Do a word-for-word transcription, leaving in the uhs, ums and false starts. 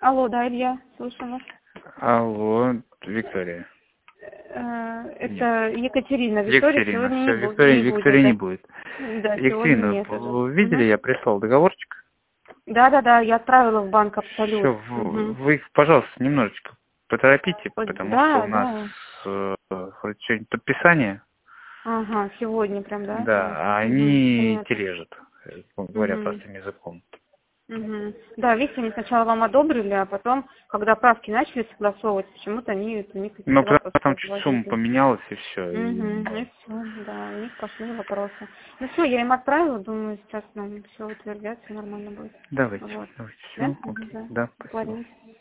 Алло, да, Илья, слушаю вас. Алло, Виктория. Э, Нет. Это Екатерина. Виктория Викторина, сегодня все, не, бу- Виктория, не будет. Виктория не Да, будет. да, сегодня Екатерина, нет уже. вы видели, Мгм. я прислал договорчик? Да, да, да, я отправила в банк Абсолют. Все, Мгм. вы их, пожалуйста, немножечко поторопите, Вот, потому что у да, нас да. э, вроде сегодня подписание, Ага, сегодня прям, да? да, а Угу, они понятно. тележат, э, говоря Угу. простым языком. Угу. Да, видите, они сначала вам одобрили, а потом, когда правки начали согласовывать, почему-то они, у них Ну, какие-то потому вопросы что там чуть сумма возникли. поменялась и все. Угу, и все, да, у них пошли вопросы. Ну все, я им отправила, думаю, сейчас нам все утвердят, все нормально будет. Давайте, Вот. давайте, Да? все, Мгм, окей, да. да, спасибо. Договорились.